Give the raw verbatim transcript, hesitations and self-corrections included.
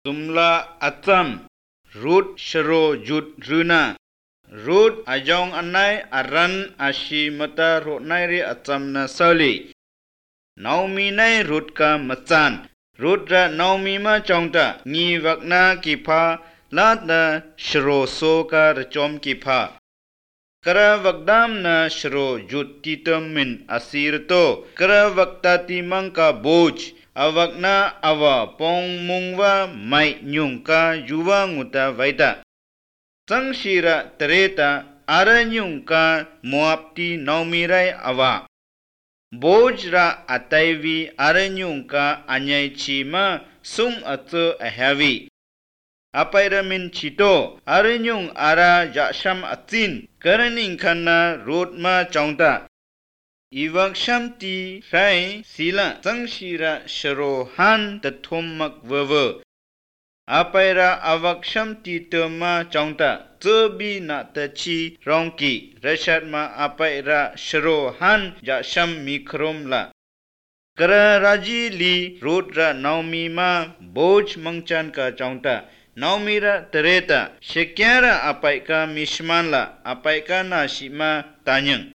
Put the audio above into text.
Jumlah atam Rut Shero Jud Runa Rut ajong anai aran ashi mata rotnai ri atam na sali Naomi nai Rut ka machan Rut ra Naomi ma chongta ngi wakna kipa lat na Shero so ka rachom kipa Kara wakdam na Shero Jud titam min asir to Kara wakta timang ka boj Awak na awa pong mungwa mai nyung ka yuwa nguta vaida. Sang shira tereta ara nyung ka muapti naumirai awa. Boj ra ataivi ara nyung ka anyai chi ma sum atu ahavi. Apai ramin chito ara nyung ara jaksham atin karaning kana rot ma chongta. Iwak shamti rai sila tangshira sharo han tathomak wawa. Apaira awak shamti tama chongta tsobi na tachi rongki rashat ma apaira sharo han jaksham mikrom la. Kara raji li rodra Naomi ma boj mangchan ka chongta. Naomi ra tereta shekyara apai ka mishman la apai ka na shima tanyang.